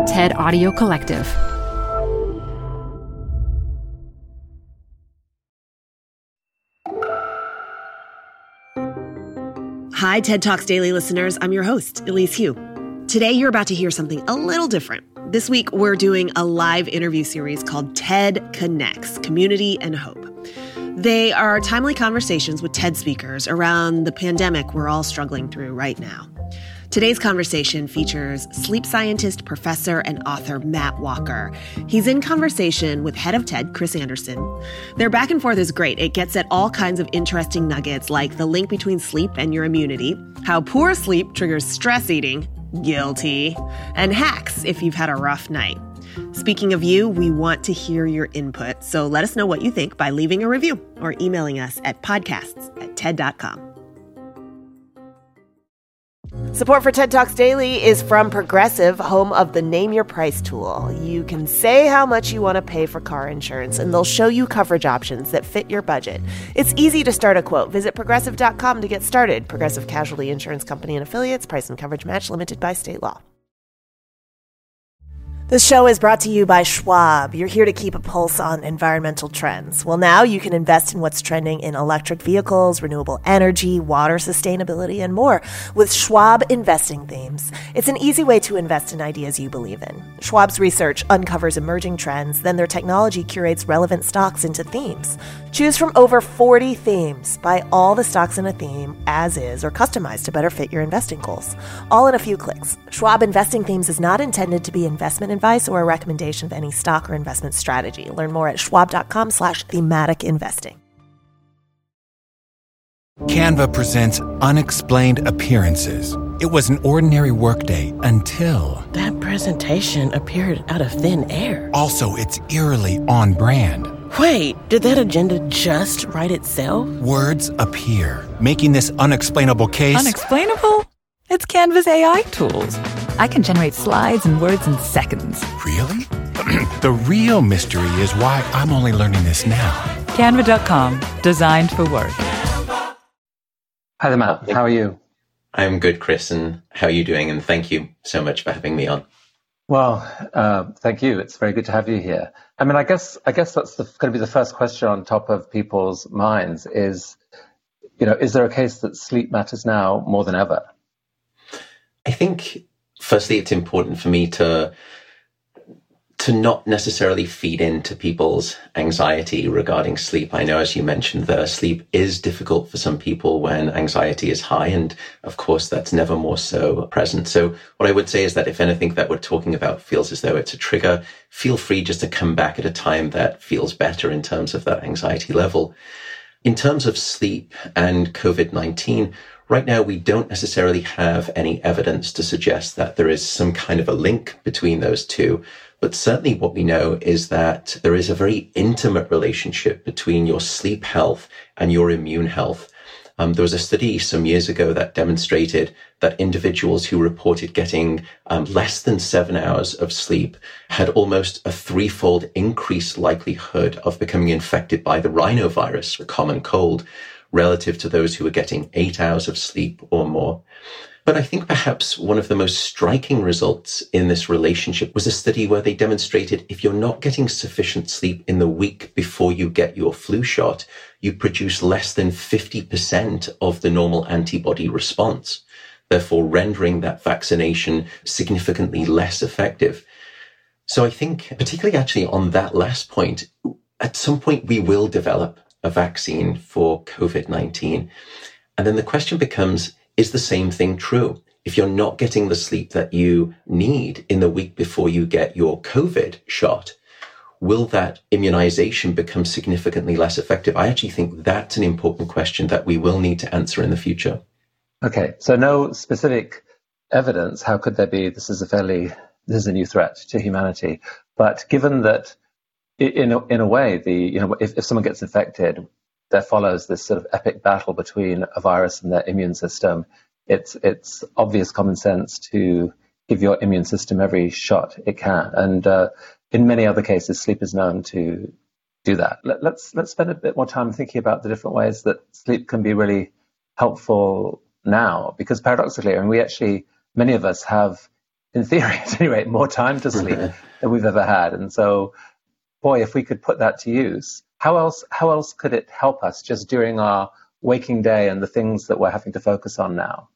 TED Audio Collective. Hi, TED Talks Daily listeners. I'm your host, Elise Hu. Today, you're about to hear something a little different. This week, we're doing a live interview series called TED Connects, Community and Hope. They are timely conversations with TED speakers around the pandemic we're all struggling through right now. Today's conversation features sleep scientist, professor, and author Matt Walker. He's in conversation with head of TED, Chris Anderson. Their back and forth is great. It gets at all kinds of interesting nuggets like the link between sleep and your immunity, how poor sleep triggers stress eating, guilty, and hacks if you've had a rough night. Speaking of you, we want to hear your input, so let us know what you think by leaving a review or emailing us at podcasts@ted.com. Support for TED Talks Daily is from Progressive, home of the Name Your Price tool. You can say how much you want to pay for car insurance, and they'll show you coverage options that fit your budget. It's easy to start a quote. Visit Progressive.com to get started. Progressive Casualty Insurance Company and Affiliates. Price and coverage match limited by state law. This show is brought to you by Schwab. You're here to keep a pulse on environmental trends. Well, now you can invest in what's trending in electric vehicles, renewable energy, water sustainability, and more with Schwab Investing Themes. It's an easy way to invest in ideas you believe in. Schwab's research uncovers emerging trends, then their technology curates relevant stocks into themes. Choose from over 40 themes. Buy all the stocks in a theme as is or customized to better fit your investing goals. All in a few clicks. Schwab Investing Themes is not intended to be investment advice or a recommendation of any stock or investment strategy. Learn more at schwab.com/thematic investing. Canva presents Unexplained Appearances. It was an ordinary workday until... that presentation appeared out of thin air. Also, it's eerily on brand. Wait, did that agenda just write itself? Words appear, making this unexplainable case... Unexplainable? It's Canva's AI tools. I can generate slides and words in seconds. Really? The real mystery is why I'm only learning this now. Canva.com, designed for work. Hi there, Matt. How are you? I'm good, Chris, and how are you doing? And thank you so much for having me on. Well, thank you. It's very good to have you here. I mean, I guess that's going to be the first question on top of people's minds is, is there a case that sleep matters now more than ever? I think, firstly, it's important for me to not necessarily feed into people's anxiety regarding sleep. I know, as you mentioned, the sleep is difficult for some people when anxiety is high. And of course, that's never more so present. So what I would say is that if anything that we're talking about feels as though it's a trigger, feel free just to come back at a time that feels better in terms of that anxiety level. In terms of sleep and COVID-19, right now, we don't necessarily have any evidence to suggest that there is some kind of a link between those two. But certainly what we know is that there is a very intimate relationship between your sleep health and your immune health. There was a study some years ago that demonstrated that individuals who reported getting less than 7 hours of sleep had almost a 3-fold increased likelihood of becoming infected by the rhinovirus, a common cold, relative to those who were getting 8 hours of sleep or more. But I think perhaps one of the most striking results in this relationship was a study where they demonstrated if you're not getting sufficient sleep in the week before you get your flu shot, you produce less than 50% of the normal antibody response, therefore rendering that vaccination significantly less effective. So I think, particularly actually on that last point, at some point we will develop a vaccine for COVID-19. And then the question becomes, is the same thing true? If you're not getting the sleep that you need in the week before you get your COVID shot, will that immunization become significantly less effective? I actually think that's an important question that we will need to answer in the future. Okay, so no specific evidence. How could there be? This is a new threat to humanity. But given that in a way, if someone gets infected, there follows this sort of epic battle between a virus and their immune system. It's obvious common sense to give your immune system every shot it can. And in many other cases, sleep is known to do that. Let's spend a bit more time thinking about the different ways that sleep can be really helpful now, because paradoxically, I mean, many of us have in theory at any rate, more time to sleep than we've ever had. And so, boy, if we could put that to use, how else could it help us just during our waking day and the things that we're having to focus on now?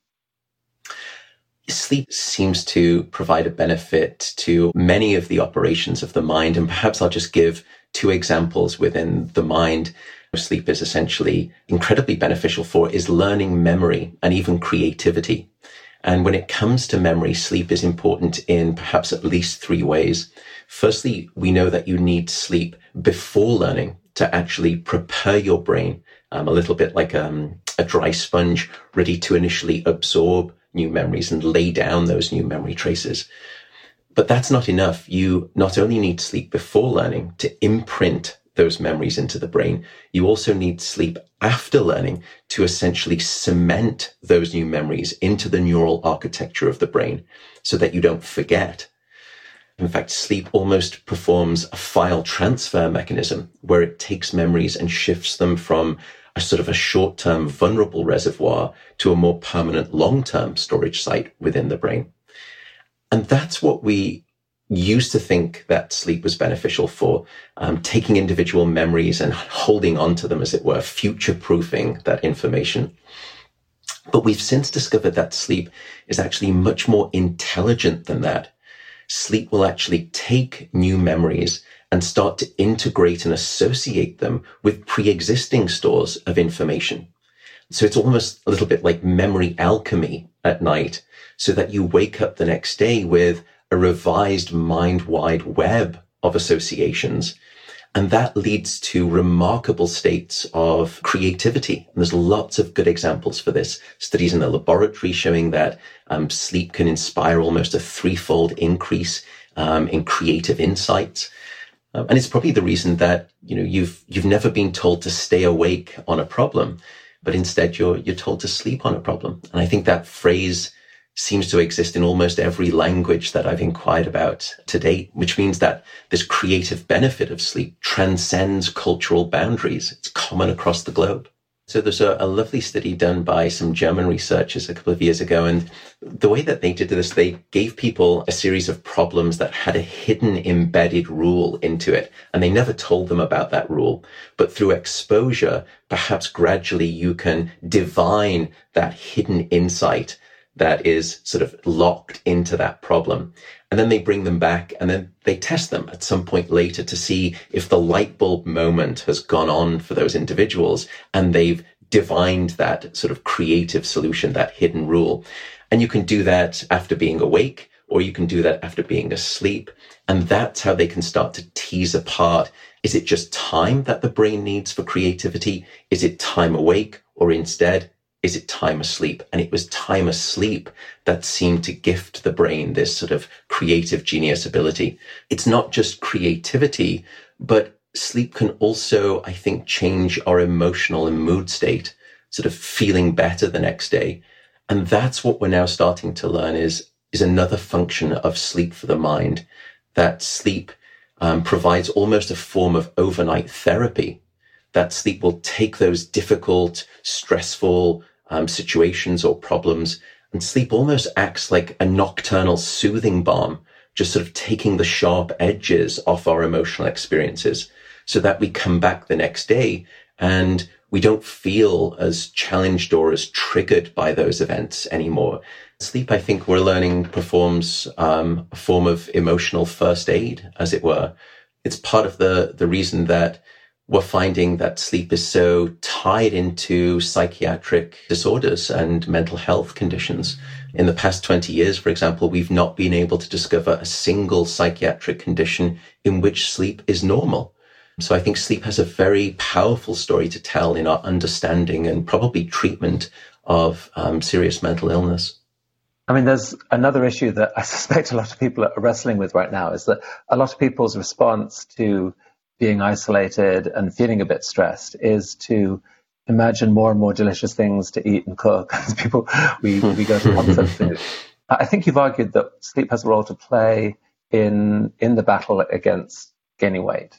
Sleep seems to provide a benefit to many of the operations of the mind. And perhaps I'll just give 2 examples within the mind. Sleep is essentially incredibly beneficial for is learning, memory, and even creativity. And when it comes to memory, sleep is important in perhaps at least 3 ways. Firstly, we know that you need sleep before learning to actually prepare your brain, a little bit like a dry sponge ready to initially absorb new memories and lay down those new memory traces. But that's not enough. You not only need sleep before learning to imprint those memories into the brain, you also need sleep after learning to essentially cement those new memories into the neural architecture of the brain so that you don't forget. In fact, sleep almost performs a file transfer mechanism where it takes memories and shifts them from a sort of a short-term vulnerable reservoir to a more permanent long-term storage site within the brain. And that's what we used to think that sleep was beneficial for, taking individual memories and holding on to them, as it were, future-proofing that information. But we've since discovered that sleep is actually much more intelligent than that. Sleep will actually take new memories and start to integrate and associate them with pre-existing stores of information. So it's almost a little bit like memory alchemy at night, so that you wake up the next day with a revised mind-wide web of associations. And that leads to remarkable states of creativity. And there's lots of good examples for this. Studies in the laboratory showing that sleep can inspire almost a 3-fold increase in creative insights. And it's probably the reason that, you've never been told to stay awake on a problem, but instead you're told to sleep on a problem. And I think that phrase seems to exist in almost every language that I've inquired about to date, which means that this creative benefit of sleep transcends cultural boundaries. It's common across the globe. So there's a lovely study done by some German researchers a couple of years ago. And the way that they did this, they gave people a series of problems that had a hidden embedded rule into it. And they never told them about that rule. But through exposure, perhaps gradually you can divine that hidden insight that is sort of locked into that problem. And then they bring them back and then they test them at some point later to see if the light bulb moment has gone on for those individuals and they've divined that sort of creative solution, that hidden rule. And you can do that after being awake, or you can do that after being asleep. And that's how they can start to tease apart. Is it just time that the brain needs for creativity? Is it time awake? Or instead, is it time asleep? And it was time asleep that seemed to gift the brain this sort of creative genius ability. It's not just creativity, but sleep can also, I think, change our emotional and mood state, sort of feeling better the next day. And that's what we're now starting to learn is another function of sleep for the mind, that sleep provides almost a form of overnight therapy. That sleep will take those difficult, stressful situations or problems, and sleep almost acts like a nocturnal soothing balm, just sort of taking the sharp edges off our emotional experiences so that we come back the next day and we don't feel as challenged or as triggered by those events anymore. Sleep, I think we're learning, performs a form of emotional first aid, as it were. It's part of the reason that we're finding that sleep is so tied into psychiatric disorders and mental health conditions. In the past 20 years, for example, we've not been able to discover a single psychiatric condition in which sleep is normal. So I think sleep has a very powerful story to tell in our understanding and probably treatment of serious mental illness. I mean, there's another issue that I suspect a lot of people are wrestling with right now, is that a lot of people's response to being isolated and feeling a bit stressed is to imagine more and more delicious things to eat and cook. As people, we go to comfort food. I think you've argued that sleep has a role to play in the battle against gaining weight.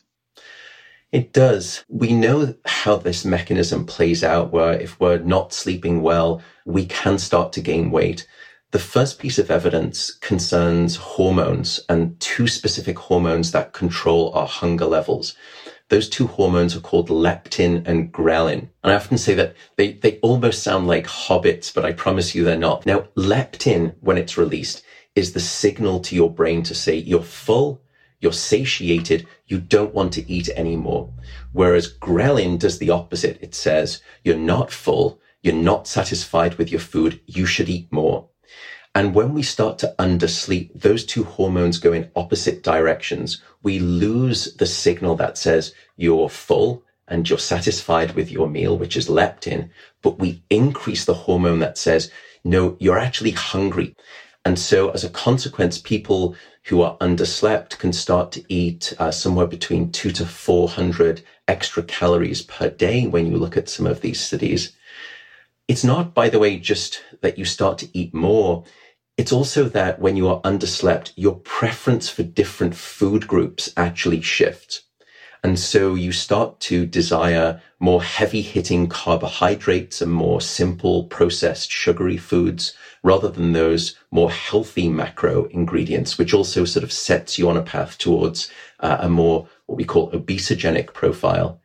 It does. We know how this mechanism plays out, where if we're not sleeping well, we can start to gain weight. The first piece of evidence concerns hormones, and two specific hormones that control our hunger levels. Those two hormones are called leptin and ghrelin. And I often say that they almost sound like hobbits, but I promise you they're not. Now, leptin, when it's released, is the signal to your brain to say you're full, you're satiated, you don't want to eat anymore. Whereas ghrelin does the opposite. It says you're not full, you're not satisfied with your food, you should eat more. And when we start to undersleep, those two hormones go in opposite directions. We lose the signal that says you're full and you're satisfied with your meal, which is leptin, but we increase the hormone that says, no, you're actually hungry. And so as a consequence, people who are underslept can start to eat somewhere between 200 to 400 extra calories per day when you look at some of these studies. It's not, by the way, just that you start to eat more. It's also that when you are underslept, your preference for different food groups actually shifts. And so you start to desire more heavy-hitting carbohydrates and more simple processed sugary foods rather than those more healthy macro ingredients, which also sort of sets you on a path towards a more what we call obesogenic profile.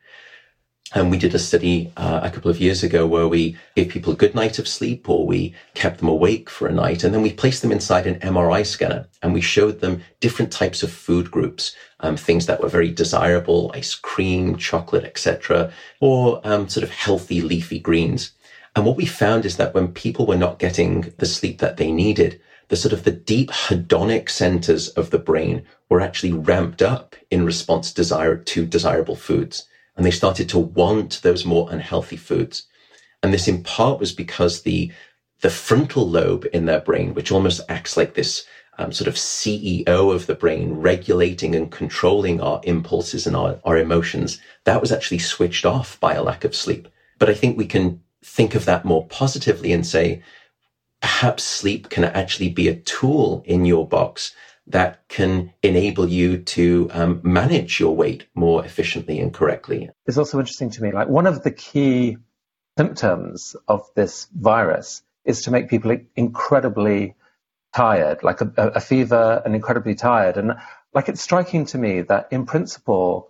And we did a study a couple of years ago where we gave people a good night of sleep, or we kept them awake for a night, and then we placed them inside an MRI scanner, and we showed them different types of food groups, things that were very desirable, ice cream, chocolate, etc., or sort of healthy leafy greens. And what we found is that when people were not getting the sleep that they needed, the deep hedonic centers of the brain were actually ramped up in response to desirable foods. And they started to want those more unhealthy foods. And this in part was because the frontal lobe in their brain, which almost acts like this sort of CEO of the brain, regulating and controlling our impulses and our emotions, that was actually switched off by a lack of sleep. But I think we can think of that more positively and say, perhaps sleep can actually be a tool in your box that can enable you to manage your weight more efficiently and correctly. It's also interesting to me, like one of the key symptoms of this virus is to make people incredibly tired, like a fever and incredibly tired. And like it's striking to me that in principle,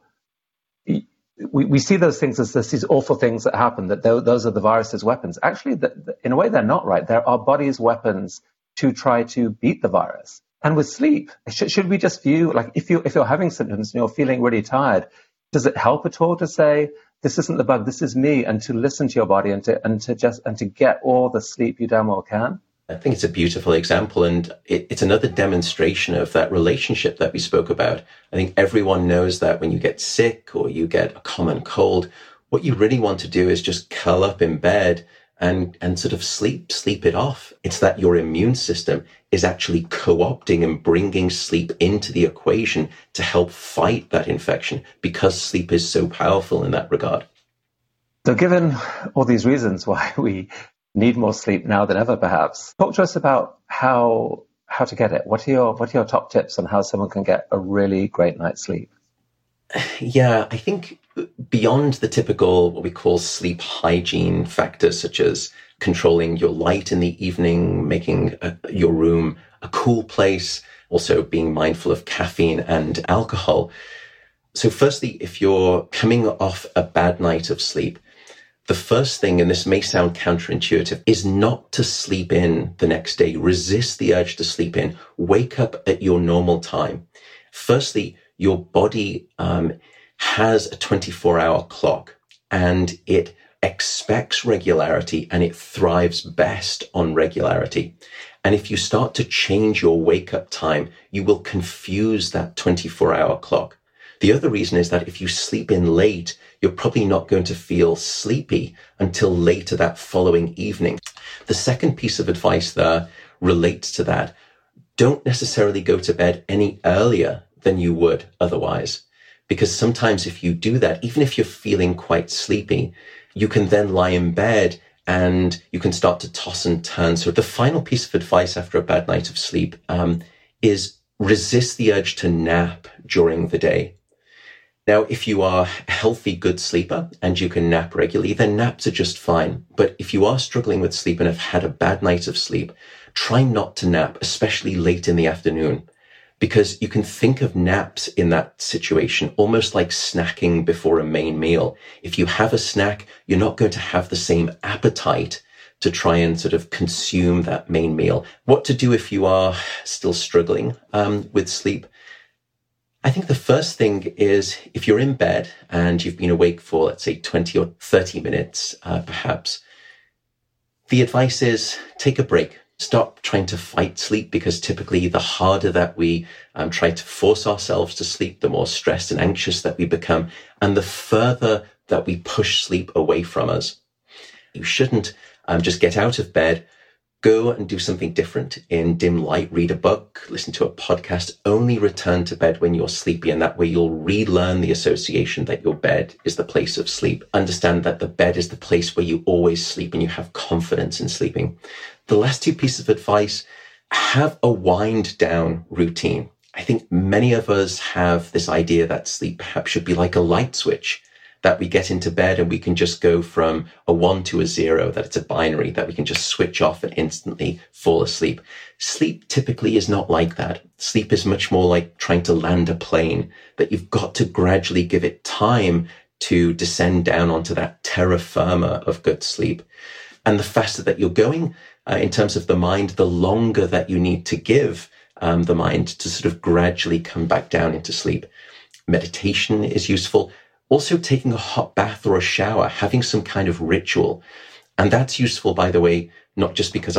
we see those things as these awful things that happen, that those are the virus's weapons. Actually, in a way, they're not, right? They're our body's weapons to try to beat the virus. And with sleep, should we just view, like, if you're having symptoms and you're feeling really tired, does it help at all to say, this isn't the bug, this is me, and to listen to your body and to get all the sleep you damn well can? I think it's a beautiful example, and it's another demonstration of that relationship that we spoke about. I think everyone knows that when you get sick or you get a common cold, what you really want to do is just curl up in bed and sort of sleep it off. It's that your immune system is actually co-opting and bringing sleep into the equation to help fight that infection, because sleep is so powerful in that regard. So given all these reasons why we need more sleep now than ever, perhaps, talk to us about how to get it. What are your top tips on how someone can get a really great night's sleep? Yeah, I think beyond the typical, what we call sleep hygiene factors, such as controlling your light in the evening, making your room a cool place, also being mindful of caffeine and alcohol. So firstly, if you're coming off a bad night of sleep, the first thing, and this may sound counterintuitive, is not to sleep in the next day. Resist the urge to sleep in. Wake up at your normal time. Firstly, your body has a 24-hour clock, and it expects regularity, and it thrives best on regularity. And if you start to change your wake-up time, you will confuse that 24-hour clock. The other reason is that if you sleep in late, you're probably not going to feel sleepy until later that following evening. The second piece of advice there relates to that. Don't necessarily go to bed any earlier than you would otherwise, because sometimes if you do that, even if you're feeling quite sleepy, you can then lie in bed and you can start to toss and turn. So the final piece of advice after a bad night of sleep is resist the urge to nap during the day. Now, if you are a healthy, good sleeper and you can nap regularly, then naps are just fine. But if you are struggling with sleep and have had a bad night of sleep, try not to nap, especially late in the afternoon, because you can think of naps in that situation almost like snacking before a main meal. If you have a snack, you're not going to have the same appetite to try and sort of consume that main meal. What to do if you are still struggling with sleep? I think the first thing is if you're in bed and you've been awake for, let's say, 20 or 30 minutes, perhaps, the advice is take a break. Stop trying to fight sleep, because typically the harder that we try to force ourselves to sleep, the more stressed and anxious that we become, and the further that we push sleep away from us. You shouldn't just get out of bed, go and do something different in dim light, read a book, listen to a podcast, only return to bed when you're sleepy. And that way you'll relearn the association that your bed is the place of sleep. Understand that the bed is the place where you always sleep and you have confidence in sleeping. The last two pieces of advice, have a wind down routine. I think many of us have this idea that sleep perhaps should be like a light switch, that we get into bed and we can just go from a 1 to a 0, that it's a binary, that we can just switch off and instantly fall asleep. Sleep typically is not like that. Sleep is much more like trying to land a plane, that you've got to gradually give it time to descend down onto that terra firma of good sleep. And the faster that you're going, in terms of the mind, the longer that you need to give the mind to sort of gradually come back down into sleep. Meditation is useful. Also taking a hot bath or a shower, having some kind of ritual. And that's useful, by the way, not just because a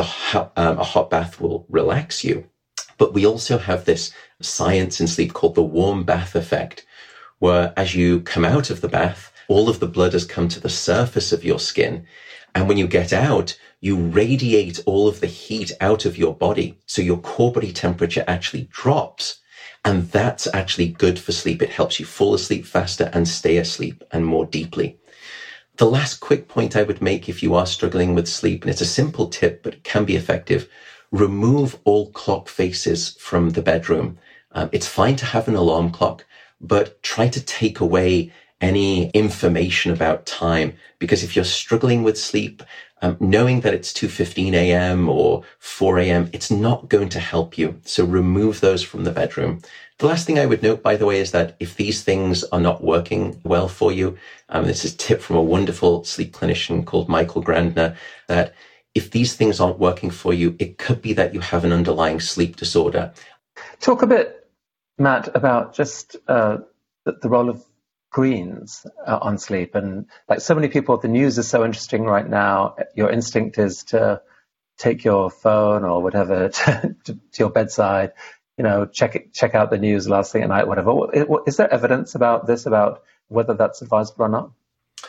hot bath will relax you, but we also have this science in sleep called the warm bath effect, where as you come out of the bath, all of the blood has come to the surface of your skin. And when you get out, you radiate all of the heat out of your body. So your core body temperature actually drops. And that's actually good for sleep. It helps you fall asleep faster and stay asleep and more deeply. The last quick point I would make if you are struggling with sleep, and it's a simple tip, but it can be effective, remove all clock faces from the bedroom. It's fine to have an alarm clock, but try to take away any information about time, because if you're struggling with sleep, knowing that it's 2:15 a.m. or 4 a.m., it's not going to help you. So remove those from the bedroom. The last thing I would note, by the way, is that if these things are not working well for you, this is a tip from a wonderful sleep clinician called Michael Grandner, that if these things aren't working for you, it could be that you have an underlying sleep disorder. Talk a bit, Matt, about just the role of screens on sleep. And like so many people, the news is so interesting right now. Your instinct is to take your phone or whatever to your bedside, check out the news last thing at night, whatever. Is there evidence about this, about whether that's advisable or not?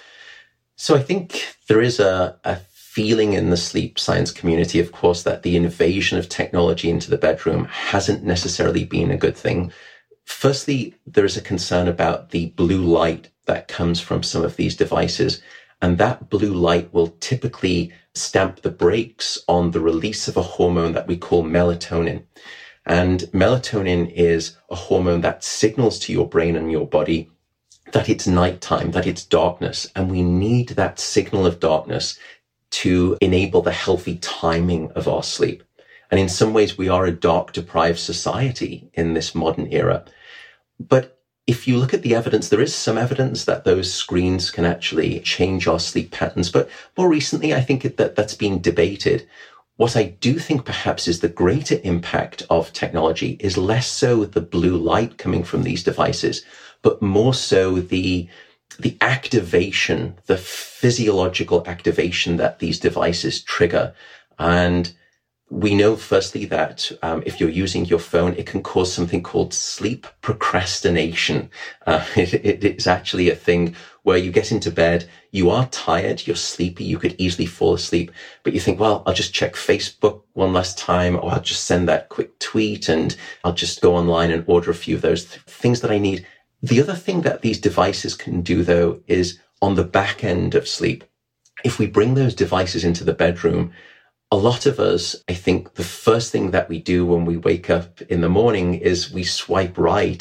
So I think there is a feeling in the sleep science community, of course, that the invasion of technology into the bedroom hasn't necessarily been a good thing. Firstly, there is a concern about the blue light that comes from some of these devices. And that blue light will typically stamp the brakes on the release of a hormone that we call melatonin. And melatonin is a hormone that signals to your brain and your body that it's nighttime, that it's darkness. And we need that signal of darkness to enable the healthy timing of our sleep. And in some ways, we are a dark deprived society in this modern era. But if you look at the evidence, there is some evidence that those screens can actually change our sleep patterns. But more recently, I think that's been debated. What I do think perhaps is the greater impact of technology is less so the blue light coming from these devices, but more so the activation, the physiological activation that these devices trigger. And we know, firstly, that if you're using your phone, it can cause something called sleep procrastination. It is actually a thing where you get into bed, you are tired, you're sleepy, you could easily fall asleep, but you think, well, I'll just check Facebook one last time, or I'll just send that quick tweet, and I'll just go online and order a few of those things that I need. The other thing that these devices can do, though, is on the back end of sleep. If we bring those devices into the bedroom, a lot of us, I think the first thing that we do when we wake up in the morning is we swipe right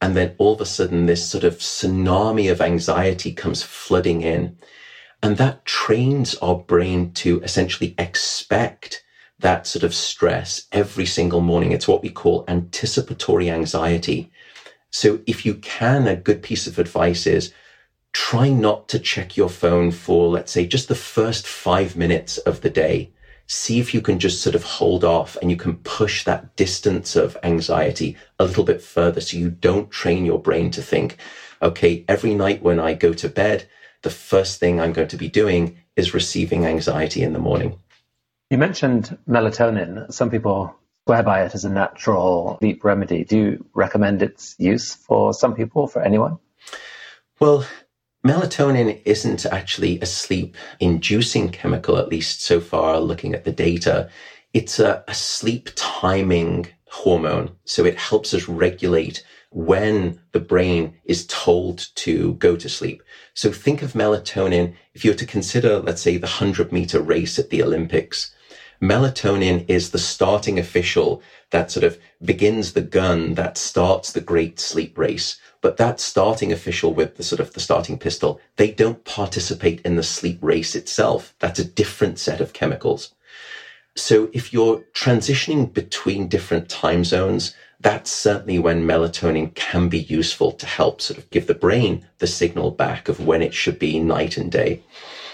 And then all of a sudden, this sort of tsunami of anxiety comes flooding in. And that trains our brain to essentially expect that sort of stress every single morning. It's what we call anticipatory anxiety. So if you can, a good piece of advice is try not to check your phone for, let's say, just the first 5 minutes of the day. See if you can just sort of hold off and you can push that distance of anxiety a little bit further so you don't train your brain to think, okay, every night when I go to bed, the first thing I'm going to be doing is receiving anxiety in the morning. You mentioned melatonin. Some people swear by it as a natural sleep remedy. Do you recommend its use for some people, for anyone? Well, melatonin isn't actually a sleep-inducing chemical, at least so far looking at the data. It's a sleep timing hormone. So it helps us regulate when the brain is told to go to sleep. So think of melatonin, if you were to consider, let's say, the 100-meter race at the Olympics. Melatonin is the starting official that sort of begins the gun that starts the great sleep race. But that starting official with the sort of the starting pistol, they don't participate in the sleep race itself. That's a different set of chemicals. So if you're transitioning between different time zones, that's certainly when melatonin can be useful to help sort of give the brain the signal back of when it should be night and day.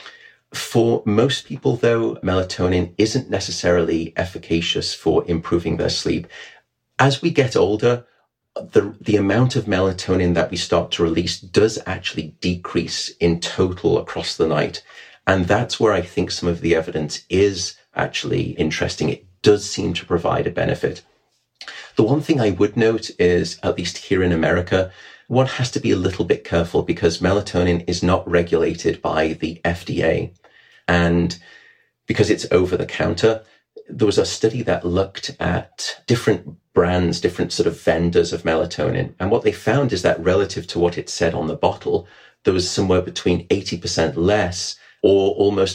For most people, though, melatonin isn't necessarily efficacious for improving their sleep. As we get older, the amount of melatonin that we start to release does actually decrease in total across the night. And that's where I think some of the evidence is actually interesting. It does seem to provide a benefit. The one thing I would note is, at least here in America, one has to be a little bit careful because melatonin is not regulated by the FDA. And because it's over the counter, there was a study that looked at different brands, different sort of vendors of melatonin. And what they found is that relative to what it said on the bottle, there was somewhere between 80% less or almost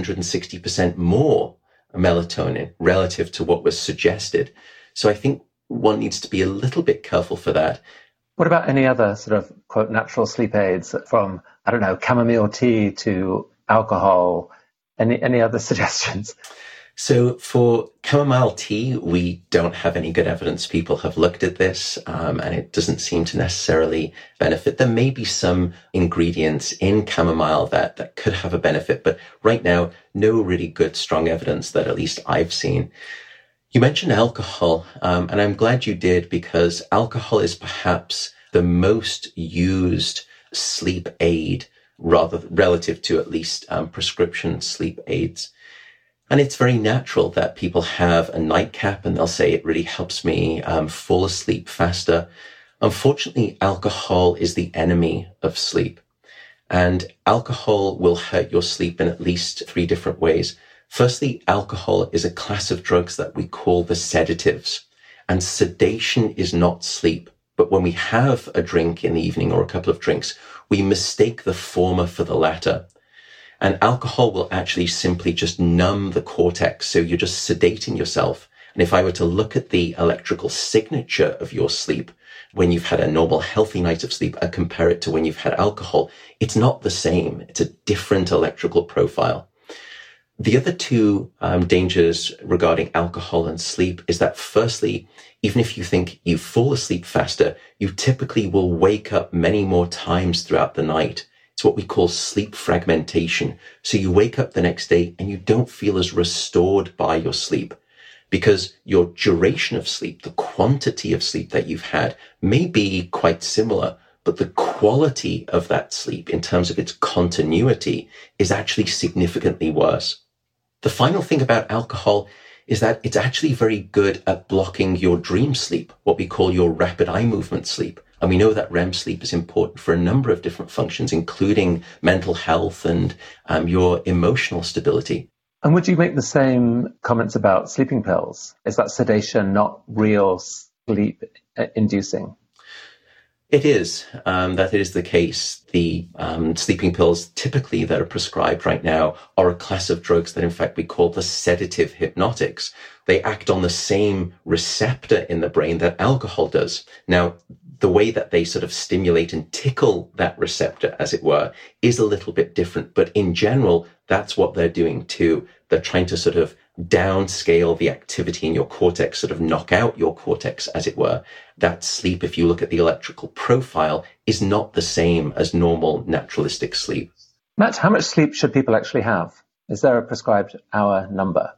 460% more melatonin relative to what was suggested. So I think one needs to be a little bit careful for that. What about any other sort of, quote, natural sleep aids from, I don't know, chamomile tea to alcohol? Any other suggestions? So for chamomile tea, we don't have any good evidence. People have looked at this, and it doesn't seem to necessarily benefit. There may be some ingredients in chamomile that could have a benefit, but right now, no really good, strong evidence that at least I've seen. You mentioned alcohol, and I'm glad you did because alcohol is perhaps the most used sleep aid relative to at least prescription sleep aids. And it's very natural that people have a nightcap and they'll say it really helps me fall asleep faster. Unfortunately, alcohol is the enemy of sleep. And alcohol will hurt your sleep in at least 3 different ways. Firstly, alcohol is a class of drugs that we call the sedatives. And sedation is not sleep. But when we have a drink in the evening or a couple of drinks, we mistake the former for the latter. And alcohol will actually simply just numb the cortex. So you're just sedating yourself. And if I were to look at the electrical signature of your sleep, when you've had a normal, healthy night of sleep, and compare it to when you've had alcohol, it's not the same. It's a different electrical profile. The other 2 dangers regarding alcohol and sleep is that firstly, even if you think you fall asleep faster, you typically will wake up many more times throughout the night. It's what we call sleep fragmentation. So you wake up the next day and you don't feel as restored by your sleep because your duration of sleep, the quantity of sleep that you've had may be quite similar, but the quality of that sleep in terms of its continuity is actually significantly worse. The final thing about alcohol is that it's actually very good at blocking your dream sleep, what we call your rapid eye movement sleep. And we know that REM sleep is important for a number of different functions, including mental health and your emotional stability. And would you make the same comments about sleeping pills? Is that sedation not real sleep inducing? It is. That is the case. The sleeping pills typically that are prescribed right now are a class of drugs that in fact we call the sedative hypnotics. They act on the same receptor in the brain that alcohol does. Now, the way that they sort of stimulate and tickle that receptor, as it were, is a little bit different. But in general, that's what they're doing too. They're trying to sort of downscale the activity in your cortex, sort of knock out your cortex, as it were. That sleep, if you look at the electrical profile, is not the same as normal naturalistic sleep. Matt, how much sleep should people actually have? Is there a prescribed hour number?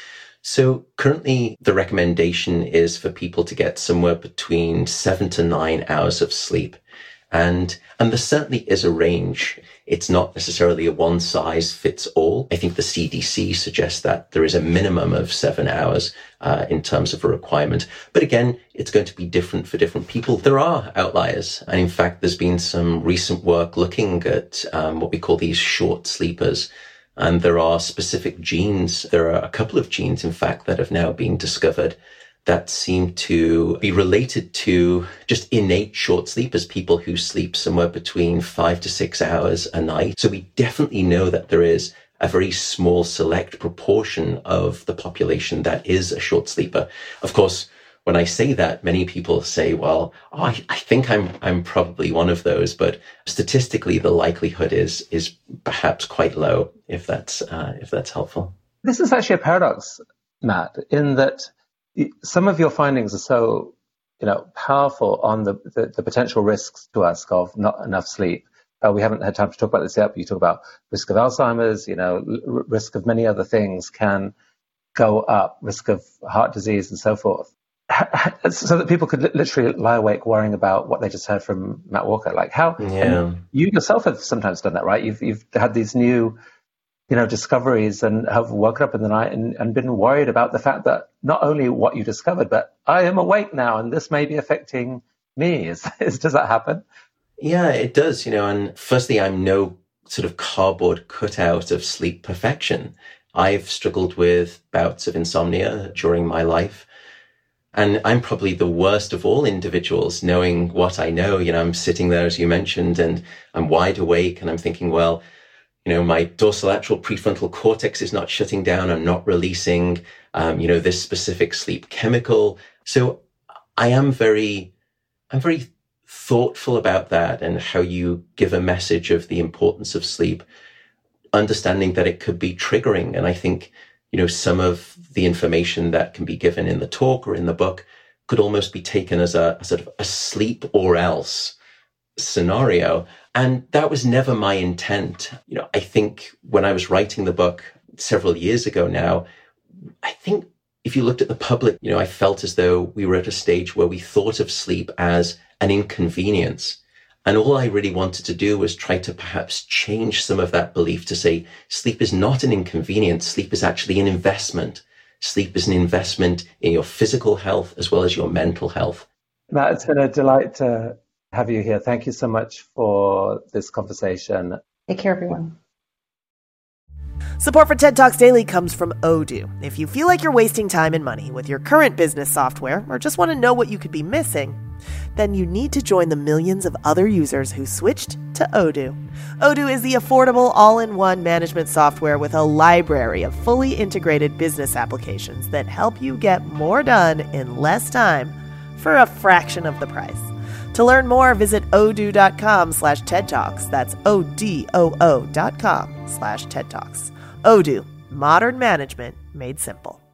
So currently the recommendation is for people to get somewhere between 7 to 9 hours of sleep. And there certainly is a range. It's not necessarily a one size fits all. I think the CDC suggests that there is a minimum of 7 hours in terms of a requirement. But again, it's going to be different for different people. There are outliers. And in fact, there's been some recent work looking at what we call these short sleepers. And there are specific genes. There are a couple of genes, in fact, that have now been discovered that seem to be related to just innate short sleepers, people who sleep somewhere between 5 to 6 hours a night. So we definitely know that there is a very small select proportion of the population that is a short sleeper. Of course, when I say that, many people say, well, I think I'm probably one of those, but statistically the likelihood is perhaps quite low, if that's helpful. This is actually a paradox, Matt, in that some of your findings are so, powerful on the potential risks to us of not enough sleep. We haven't had time to talk about this yet, but you talk about risk of Alzheimer's, risk of many other things can go up, risk of heart disease and so forth. So that people could literally lie awake worrying about what they just heard from Matt Walker. Like how you yourself have sometimes done that, right? You've had these new discoveries and have woken up in the night and been worried about the fact that not only what you discovered, but I am awake now and this may be affecting me. Does that happen? Yeah, it does, and firstly, I'm no sort of cardboard cutout of sleep perfection. I've struggled with bouts of insomnia during my life. And I'm probably the worst of all individuals, knowing what I know. I'm sitting there, as you mentioned, and I'm wide awake and I'm thinking, well, my dorsolateral prefrontal cortex is not shutting down. I'm not releasing, this specific sleep chemical. So I'm very thoughtful about that and how you give a message of the importance of sleep, understanding that it could be triggering. And I think, some of the information that can be given in the talk or in the book could almost be taken as a sort of a sleep or else scenario. And that was never my intent. I think when I was writing the book several years ago now, I think if you looked at the public, I felt as though we were at a stage where we thought of sleep as an inconvenience. And all I really wanted to do was try to perhaps change some of that belief to say sleep is not an inconvenience. Sleep is actually an investment. Sleep is an investment in your physical health as well as your mental health. Matt, it's been a delight to have you here. Thank you so much for this conversation. Take care, everyone. Support for TED Talks Daily comes from Odoo. If you feel like you're wasting time and money with your current business software or just want to know what you could be missing, then you need to join the millions of other users who switched to Odoo. Odoo is the affordable all-in-one management software with a library of fully integrated business applications that help you get more done in less time for a fraction of the price. To learn more, visit odoo.com/TED Talks. That's ODOO.com/TED Talks. Odoo, modern management made simple.